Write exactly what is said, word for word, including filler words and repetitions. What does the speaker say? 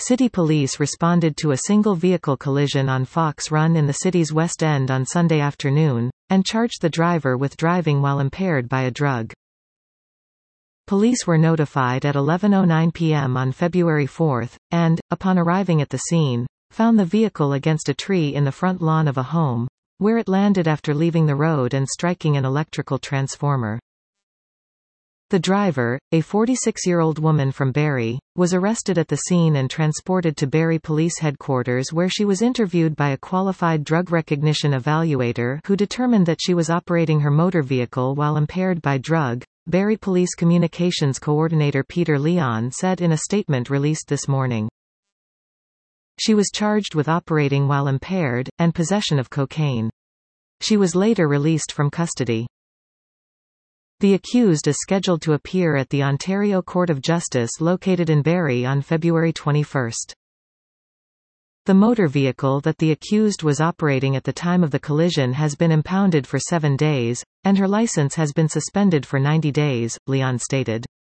City police responded to a single-vehicle collision on Fox Run in the city's West End on Sunday afternoon, and charged the driver with driving while impaired by a drug. Police were notified at eleven oh nine p m on February fourth, and, upon arriving at the scene, found the vehicle against a tree in the front lawn of a home, where it landed after leaving the road and striking an electrical transformer. The driver, a forty-six-year-old woman from Barry, was arrested at the scene and transported to Barry Police Headquarters, where she was interviewed by a qualified drug recognition evaluator who determined that she was operating her motor vehicle while impaired by drug, Barry Police Communications Coordinator Peter Leon said in a statement released this morning. She was charged with operating while impaired, and possession of cocaine. She was later released from custody. The accused is scheduled to appear at the Ontario Court of Justice located in Barrie on February twenty-first. The motor vehicle that the accused was operating at the time of the collision has been impounded for seven days, and her license has been suspended for ninety days, Leon stated.